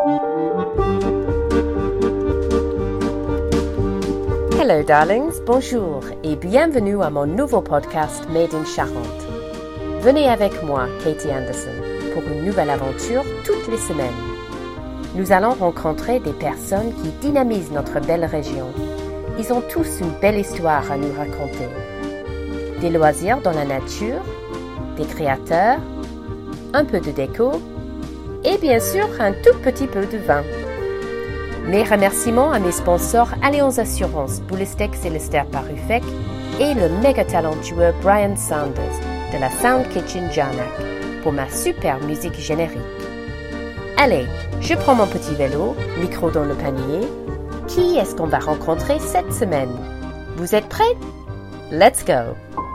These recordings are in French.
Hello darlings, bonjour et bienvenue à mon nouveau podcast Made in Charente. Venez avec moi, Katie Anderson, pour une nouvelle aventure toutes les semaines. Nous allons rencontrer des personnes qui dynamisent notre belle région. Ils ont tous une belle histoire à nous raconter. Des loisirs dans la nature, des créateurs, un peu de déco et bien sûr un tout petit peu de vin. Mes remerciements à mes sponsors Allianz Assurance, Boulestex et Lester Parufec et le méga talentueux Brian Sanders de la Sound Kitchen Jarnac pour ma super musique générique. Allez, je prends mon petit vélo, micro dans le panier. Qui est-ce qu'on va rencontrer cette semaine? Vous êtes prêts? Let's go!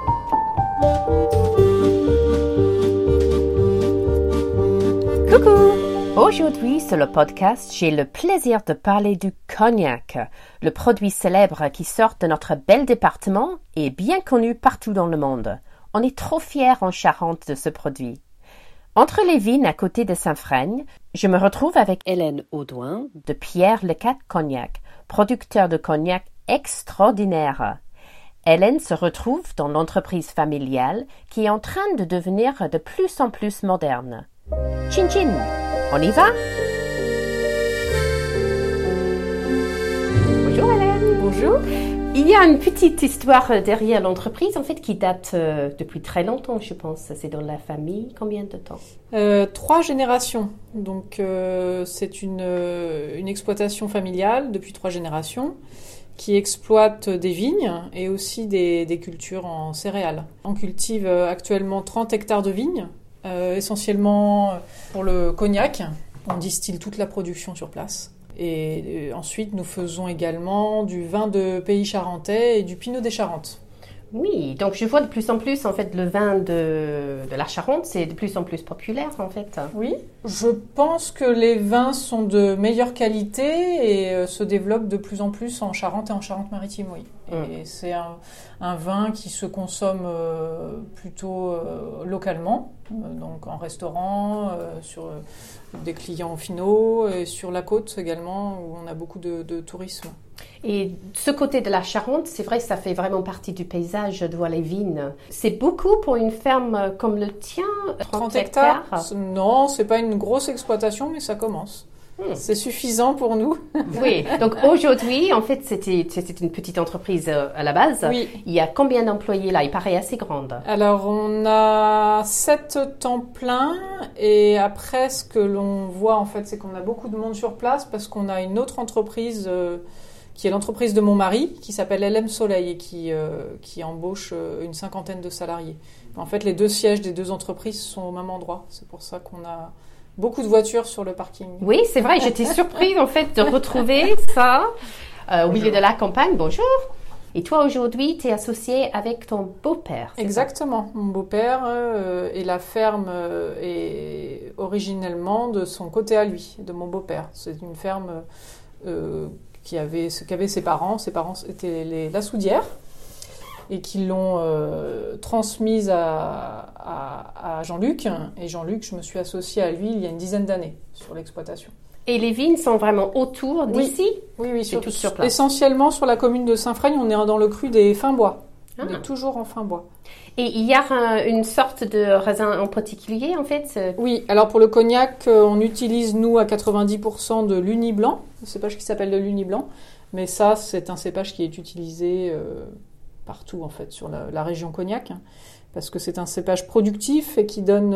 Coucou! Aujourd'hui, sur le podcast, j'ai le plaisir de parler du cognac, le produit célèbre qui sort de notre bel département et bien connu partout dans le monde. On est trop fiers en Charente de ce produit. Entre les vignes à côté de Saint-Fraigne, je me retrouve avec Hélène Audouin de Pierre Lecat Cognac, producteur de cognac extraordinaire. Hélène se retrouve dans l'entreprise familiale qui est en train de devenir de plus en plus moderne. Chin chin! On y va? Bonjour Hélène. Bonjour. Il y a une petite histoire derrière l'entreprise, en fait, qui date depuis très longtemps, je pense. C'est dans la famille. Combien de temps? 3 générations. Donc, c'est une exploitation familiale depuis 3 générations qui exploite des vignes et aussi des cultures en céréales. On cultive actuellement 30 hectares de vignes. Essentiellement pour le cognac, on distille toute la production sur place. Et ensuite, nous faisons également du vin de pays charentais et du pinot des Charentes. Oui, donc je vois de plus en plus, en fait, le vin de la Charente, c'est de plus en plus populaire, en fait. Oui, je pense que les vins sont de meilleure qualité et se développent de plus en plus en Charente et en Charente-Maritime, oui. Et c'est un vin qui se consomme plutôt localement, donc en restaurant, sur des clients finaux et sur la côte également, où on a beaucoup de tourisme. Et ce côté de la Charente, c'est vrai que ça fait vraiment partie du paysage de voir les vignes. C'est beaucoup pour une ferme comme le tien, 30 hectares. Non, c'est pas une grosse exploitation, mais ça commence. C'est suffisant pour nous. Oui, donc aujourd'hui, en fait, c'était une petite entreprise à la base. Oui. Il y a combien d'employés là? Il paraît assez grande. Alors, on a 7 temps plein et après, ce que l'on voit, en fait, c'est qu'on a beaucoup de monde sur place parce qu'on a une autre entreprise qui est l'entreprise de mon mari, qui s'appelle LM Soleil et qui embauche une 50aine de salariés. En fait, les 2 sièges des 2 entreprises sont au même endroit. C'est pour ça qu'on a beaucoup de voitures sur le parking. Oui, c'est vrai. J'étais surprise, en fait, de retrouver ça au milieu de la campagne. Bonjour. Et toi, aujourd'hui, tu es associée avec ton beau-père. Exactement. Mon beau-père et la ferme est originellement de son côté à lui, de mon beau-père. C'est une ferme qu'avaient ses parents. Ses parents étaient la soudière et qui l'ont transmise à Jean-Luc. Et Jean-Luc, je me suis associée à lui il y a une dizaine d'années sur l'exploitation. Et les vignes sont vraiment autour d'ici? Oui, c'est tout sur place. Essentiellement sur la commune de Saint-Fraigne, on est dans le cru des fins bois. Ah. On est toujours en fin bois. Et il y a une sorte de raisin en particulier, en fait? Oui, alors pour le cognac, on utilise, nous, à 90% de l'Uni blanc, un cépage qui s'appelle de l'Uni blanc. Mais ça, c'est un cépage qui est utilisé partout, en fait, sur la région cognac, parce que c'est un cépage productif et qui donne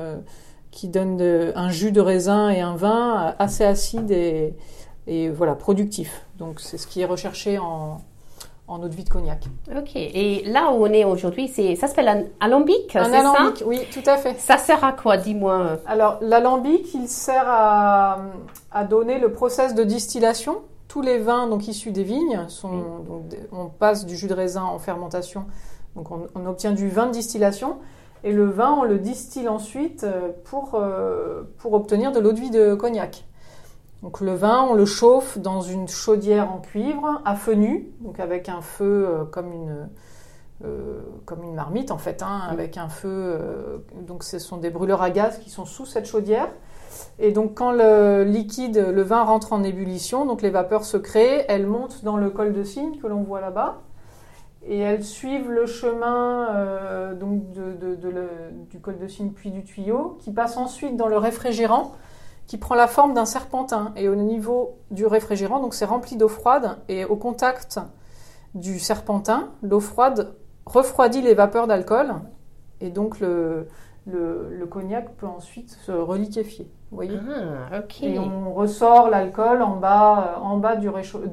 un jus de raisin et un vin assez acide et voilà, productif. Donc, c'est ce qui est recherché en eau de vie de cognac. Ok. Et là où on est aujourd'hui, ça s'appelle un alambic, c'est ça? Un alambic, oui, tout à fait. Ça sert à quoi, dis-moi? Alors, l'alambic, il sert à donner le process de distillation. Tous les vins donc issus des vignes donc, on passe du jus de raisin en fermentation. Donc, on obtient du vin de distillation. Et le vin, on le distille ensuite pour obtenir de l'eau de vie de cognac. Donc le vin, on le chauffe dans une chaudière en cuivre, à feu nu, donc avec un feu comme une marmite en fait, avec un feu. Donc ce sont des brûleurs à gaz qui sont sous cette chaudière. Et donc quand le vin rentre en ébullition, donc les vapeurs se créent, elles montent dans le col de cygne que l'on voit là-bas. Et elles suivent le chemin donc du col de cygne puis du tuyau, qui passe ensuite dans le réfrigérant, qui prend la forme d'un serpentin. Et au niveau du réfrigérant, donc c'est rempli d'eau froide, et au contact du serpentin, l'eau froide refroidit les vapeurs d'alcool, et donc le cognac peut ensuite se reliquéfier. Vous voyez ? Ah, ok. Et on ressort l'alcool en bas du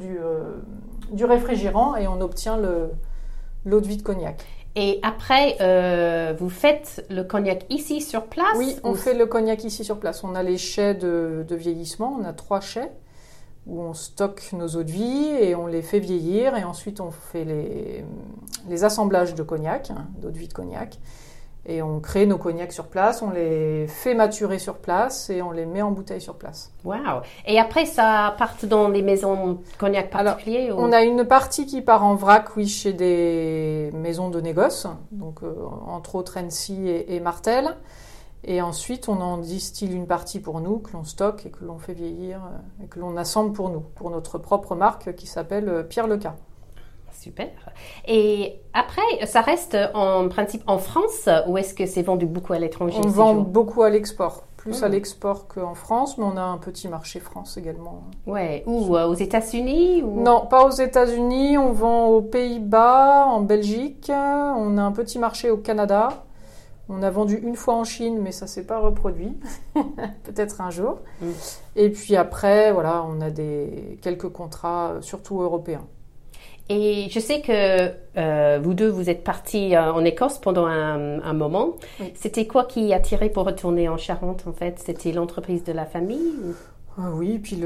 réfrigérant, et on obtient l'eau de vie de cognac. Et après, vous faites le cognac ici sur place? Oui, on fait le cognac ici sur place. On a les chais de vieillissement, on a 3 chais où on stocke nos eaux de vie et on les fait vieillir, et ensuite on fait les assemblages de cognac, d'eau de vie de cognac, et on crée nos cognacs sur place, on les fait maturer sur place et on les met en bouteille sur place. Wow. Et après, ça part dans des maisons cognac particuliers? Alors, on a une partie qui part en vrac, oui, chez des maisons de négoce, donc entre autres Annecy et Martel. Et ensuite, on en distille une partie pour nous, que l'on stocke et que l'on fait vieillir et que l'on assemble pour nous, pour notre propre marque qui s'appelle Pierre Leca. Super. Et après, ça reste en principe en France, ou est-ce que c'est vendu beaucoup à l'étranger? On vend beaucoup à l'export, plus à l'export qu'en France, mais on a un petit marché France également. Ouais. Ou aux États-Unis ou... Non, pas aux États-Unis. On vend aux Pays-Bas, en Belgique. On a un petit marché au Canada. On a vendu une fois en Chine, mais ça s'est pas reproduit. Peut-être un jour. Et puis après, voilà, on a quelques contrats, surtout européens. Et je sais que vous deux, vous êtes partis en Écosse pendant un moment. Oui. C'était quoi qui attirait pour retourner en Charente, en fait? C'était l'entreprise de la famille ou... Oui, puis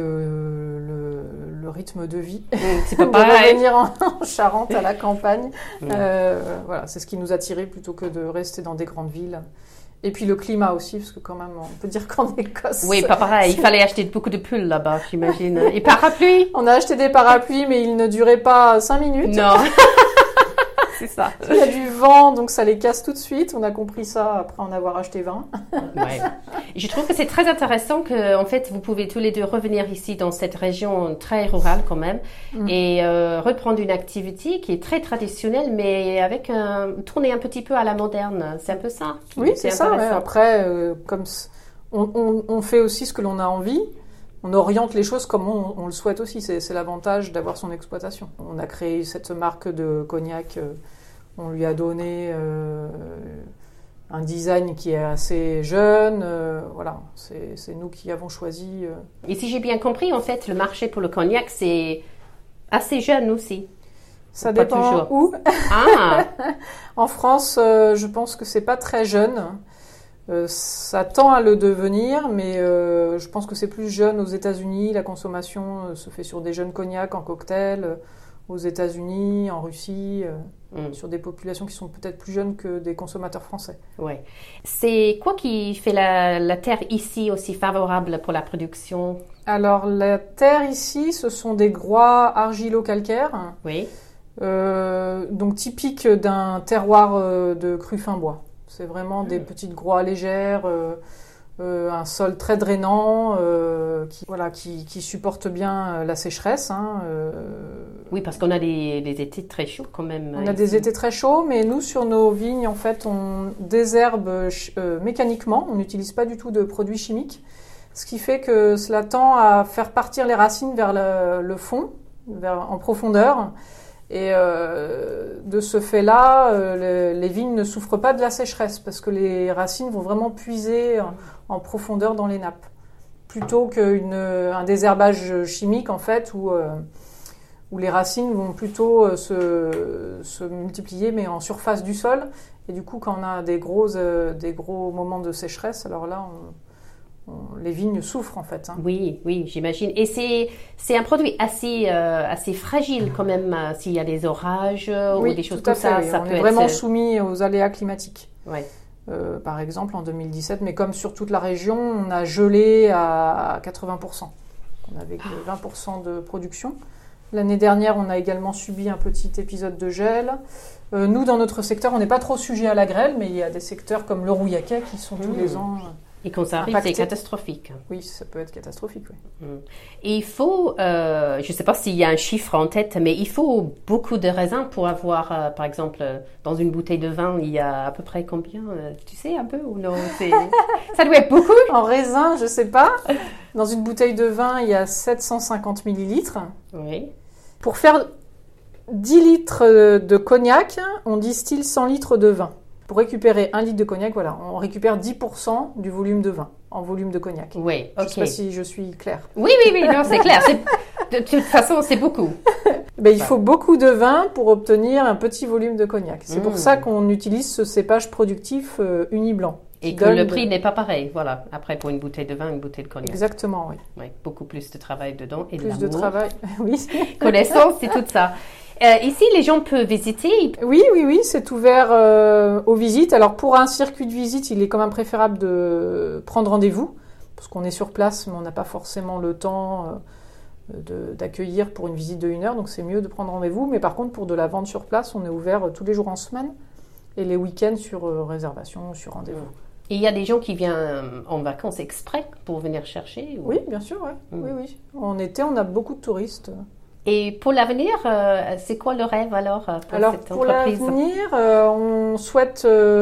le rythme de vie. C'est pas pareil. De revenir en Charente, à la campagne. Voilà, c'est ce qui nous attirait plutôt que de rester dans des grandes villes. Et puis le climat aussi, parce que quand même, on peut dire qu'en Écosse... Oui, pas pareil. Il fallait acheter beaucoup de pulls là-bas, j'imagine. Et parapluies? On a acheté des parapluies, mais ils ne duraient pas 5 minutes. Non. C'est ça. Il y a du vent, donc ça les casse tout de suite. On a compris ça après en avoir acheté 20. Ouais. Je trouve que c'est très intéressant que, en fait, vous pouvez tous les deux revenir ici dans cette région très rurale quand même et reprendre une activité qui est très traditionnelle, mais avec tourner un petit peu à la moderne. C'est un peu ça. Oui, c'est ça. Ouais. Après, comme on fait aussi ce que l'on a envie. On oriente les choses comme on le souhaite aussi. C'est l'avantage d'avoir son exploitation. On a créé cette marque de cognac. On lui a donné un design qui est assez jeune. Voilà, c'est nous qui avons choisi. Et si j'ai bien compris, en fait, le marché pour le cognac, c'est assez jeune aussi. Ça dépend où. Ah. En France, je pense que c'est pas très jeune. Ça tend à le devenir, mais je pense que c'est plus jeune aux États-Unis. La consommation se fait sur des jeunes cognacs en cocktail, aux États-Unis, en Russie, sur des populations qui sont peut-être plus jeunes que des consommateurs français. Ouais. C'est quoi qui fait la terre ici aussi favorable pour la production? Alors, la terre ici, ce sont des groix argilo-calcaires, oui. Donc typiques d'un terroir de cru fin bois. C'est vraiment des petites groix légères, un sol très drainant, qui supporte bien la sécheresse. Oui, parce qu'on a des étés très chauds quand même. On a des étés très chauds, mais nous, sur nos vignes, en fait, on désherbe mécaniquement. On n'utilise pas du tout de produits chimiques, ce qui fait que cela tend à faire partir les racines vers le fond, en profondeur. Et de ce fait-là, les vignes ne souffrent pas de la sécheresse parce que les racines vont vraiment puiser en profondeur dans les nappes, plutôt qu'un désherbage chimique en fait où les racines vont plutôt se multiplier mais en surface du sol. Et du coup, quand on a des gros moments de sécheresse, alors là, les vignes souffrent en fait. Oui, j'imagine. Et c'est un produit assez fragile quand même s'il y a des orages ou des choses comme ça. Oui. On est vraiment soumis aux aléas climatiques. Ouais. Par exemple, en 2017, mais comme sur toute la région, on a gelé à 80%. On avait que 20% de production. L'année dernière, on a également subi un petit épisode de gel. Nous, dans notre secteur, on n'est pas trop sujet à la grêle, mais il y a des secteurs comme le Rouillaquais qui sont tous les ans Et quand ça arrive, impacté. c'est catastrophique. Oui, ça peut être catastrophique, oui. Et il faut, je ne sais pas s'il y a un chiffre en tête, mais il faut beaucoup de raisins pour avoir, par exemple, dans une bouteille de vin, il y a à peu près combien tu sais un peu ou non ça doit être beaucoup. En raisin, je sais pas. Dans une bouteille de vin, il y a 750 millilitres. Oui. Pour faire 10 litres de cognac, on distille 100 litres de vin. Pour récupérer 1 litre de cognac, voilà, on récupère 10% du volume de vin en volume de cognac. Oui, Je ok. ne sais pas si je suis claire. Oui, non, c'est clair. De toute façon, c'est beaucoup. Il faut beaucoup de vin pour obtenir un petit volume de cognac. C'est pour ça qu'on utilise ce cépage productif uni-blanc. Et que le prix n'est pas pareil, voilà. Après, pour une bouteille de vin, une bouteille de cognac. Exactement, oui. Ouais, beaucoup plus de travail dedans et Plus de de l'amour. travail, oui. Connaissance, c'est tout ça. Ici, les gens peuvent visiter. Oui, c'est ouvert aux visites. Alors, pour un circuit de visite, il est quand même préférable de prendre rendez-vous, parce qu'on est sur place, mais on n'a pas forcément le temps d'accueillir pour une visite de 1 heure, donc c'est mieux de prendre rendez-vous. Mais par contre, pour de la vente sur place, on est ouvert tous les jours en semaine, et les week-ends sur réservation, sur rendez-vous. Et il y a des gens qui viennent en vacances exprès pour venir chercher ou... Oui, bien sûr, ouais. Oui. En été, on a beaucoup de touristes. Et pour l'avenir, c'est quoi le rêve alors cette pour entreprise? l'avenir, on souhaite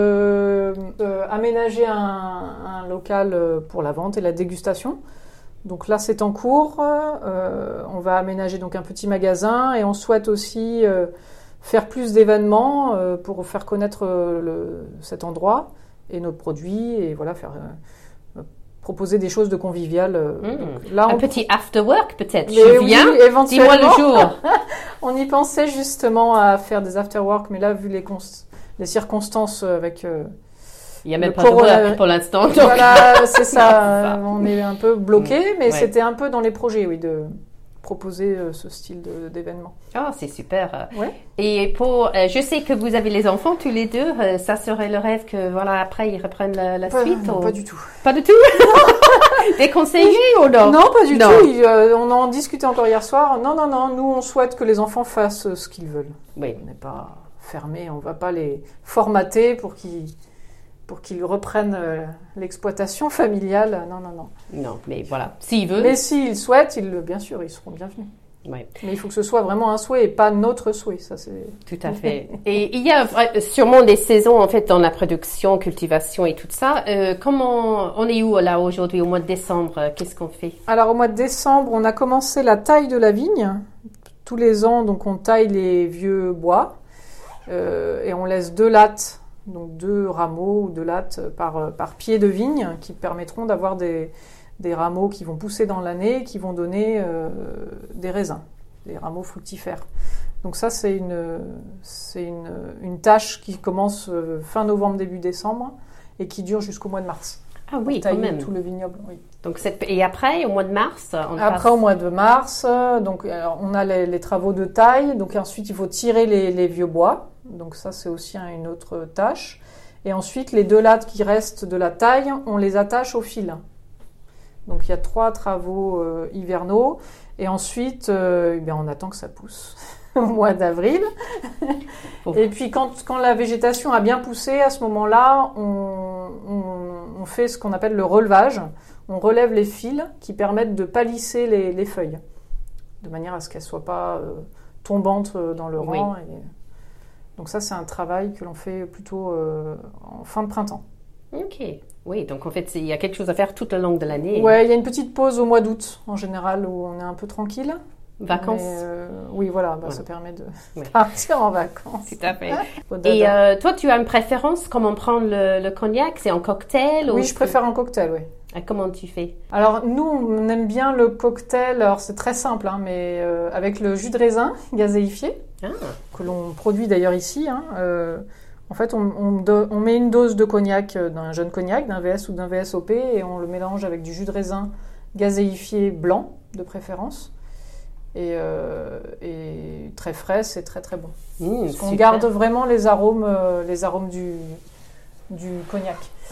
aménager un local pour la vente et la dégustation. Donc là, c'est en cours. On va aménager donc un petit magasin et on souhaite aussi faire plus d'événements pour faire connaître cet endroit et nos produits et voilà, proposer des choses de convivial. Donc là, un petit after work peut-être. Mais Je viens, oui, éventuellement. dis-moi le jour. On y pensait justement à faire des after work, mais là, vu les circonstances avec il n'y a même le pas de corona- work pour l'instant. donc- voilà, c'est ça. Ça. On est un peu bloqué, mais Ouais. c'était un peu dans les projets, oui, de proposer ce style d'événement. Ah, c'est super. Ouais. Et pour, je sais que vous avez les enfants tous les deux. Ça serait le rêve que voilà après ils reprennent la suite. Non, ou... pas du tout. Pas du tout. Déconseillé ou non? Non, pas du Non. tout. On en discutait encore hier soir. Non. Nous, on souhaite que les enfants fassent ce qu'ils veulent. Oui. On n'est pas fermé, on ne va pas les formater pour qu'ils reprennent l'exploitation familiale. Non. Non, mais voilà. S'ils veulent. Mais s'ils souhaitent, bien sûr, ils seront bienvenus. Oui. Mais il faut que ce soit vraiment un souhait et pas notre souhait. Ça, c'est... Tout à fait. Et il y a sûrement des saisons en fait dans la production, cultivation et tout ça. Comment on est où là aujourd'hui au mois de décembre? Qu'est-ce qu'on fait? Alors au mois de décembre, on a commencé la taille de la vigne. Tous les ans, donc on taille les vieux bois et on laisse 2 lattes, donc 2 rameaux ou 2 lattes par pied de vigne qui permettront d'avoir des rameaux qui vont pousser dans l'année, qui vont donner des raisins, des rameaux fructifères. Donc ça, c'est une tâche qui commence fin novembre, début décembre et qui dure jusqu'au mois de mars. Ah oui, quand Tailler même. tout le vignoble, oui. Donc et après, au mois de mars, Après, au mois de mars, donc alors, on a les travaux de taille. Donc ensuite, il faut tirer les vieux bois. Donc ça, c'est aussi une autre tâche. Et ensuite, les 2 lattes qui restent de la taille, on les attache au fil. Donc il y a 3 travaux hivernaux. Et ensuite, on attend que ça pousse au mois d'avril. Et puis quand la végétation a bien poussé, à ce moment-là, on fait ce qu'on appelle le relevage. On relève les fils qui permettent de palisser les feuilles, de manière à ce qu'elles ne soient pas tombantes dans le rang. Et... Donc ça, c'est un travail que l'on fait plutôt en fin de printemps. Ok. Oui, donc en fait, il y a quelque chose à faire tout au long de l'année. Ouais, il y a une petite pause au mois d'août, en général, où on est un peu tranquille. Vacances. Mais, oui, voilà, Voilà. ça permet de Ouais. partir en vacances. Tout à fait. Au Et dada. toi, tu as une préférence comment prendre le cognac? C'est en cocktail ou Oui, je préfère un cocktail, oui. Comment tu fais? Alors, nous, on aime bien le cocktail. Alors, c'est très simple, hein, mais avec le jus de raisin gazéifié, Ah, que l'on produit d'ailleurs ici. En fait, on met une dose de cognac, d'un jeune cognac, d'un VS ou d'un VSOP, et on le mélange avec du jus de raisin gazéifié blanc, de préférence. Et très frais, c'est très très bon. Parce qu'on super. garde vraiment les arômes du cognac.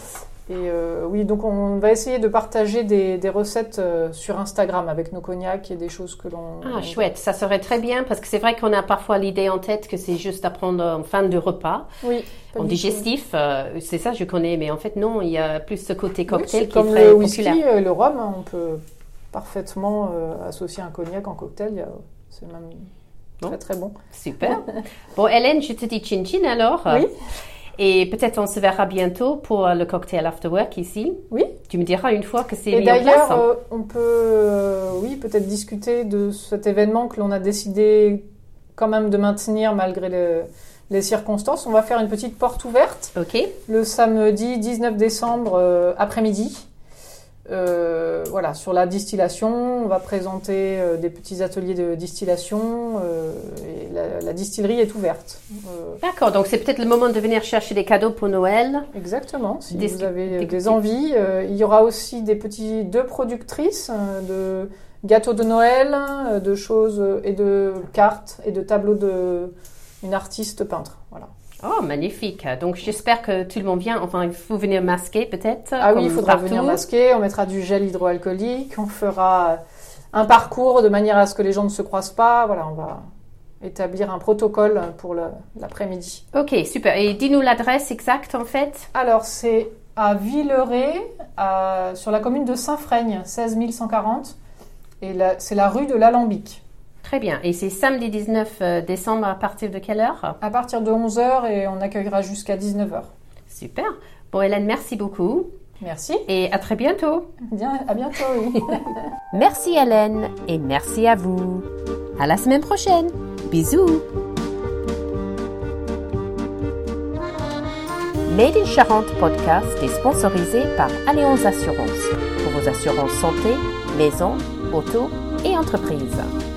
Et oui, donc on va essayer de partager des recettes sur Instagram avec nos cognacs et des choses que l'on... Ah, chouette, ça serait très bien parce que c'est vrai qu'on a parfois l'idée en tête que c'est juste à prendre en fin de repas. Oui. En digestif, c'est ça, je connais, mais en fait non, il y a plus ce côté cocktail oui, qui est très populaire. Comme le whisky, le rhum, on peut parfaitement associer un cognac en cocktail, c'est même très très bon. Super. Bon, Hélène, je te dis chin-chin alors. Oui. Et peut-être on se verra bientôt pour le cocktail after work ici. Oui. Tu me diras une fois que c'est mis en place. Et d'ailleurs, on peut peut-être discuter de cet événement que l'on a décidé quand même de maintenir malgré les circonstances. On va faire une petite porte ouverte. Ok. Le samedi 19 décembre après-midi. Voilà, sur la distillation, on va présenter des petits ateliers de distillation et la distillerie est ouverte. D'accord, donc c'est peut-être le moment de venir chercher des cadeaux pour Noël. Exactement, si vous avez des envies. Il y aura aussi deux productrices de gâteaux de Noël, de choses et de cartes et de tableaux d'une artiste peintre. Voilà. Oh, magnifique. Donc, j'espère que tout le monde vient. Enfin, il faut venir masquer peut-être. Ah oui, il faudra venir masquer. On mettra du gel hydroalcoolique. On fera un parcours de manière à ce que les gens ne se croisent pas. Voilà, on va établir un protocole pour l'après-midi. Ok, super. Et dis-nous l'adresse exacte, en fait. Alors, c'est à Villeray, sur la commune de Saint-Freigne, 16 140. Et c'est la rue de l'Alambic. Très bien. Et c'est samedi 19 décembre à partir de quelle heure? À partir de 11h et on accueillera jusqu'à 19h. Super. Bon, Hélène, merci beaucoup. Merci. Et à très bientôt. Bien, à bientôt, oui. Merci Hélène et merci à vous. À la semaine prochaine. Bisous. Made in Charente podcast est sponsorisé par Allianz Assurance pour vos assurances santé, maison, auto et entreprise.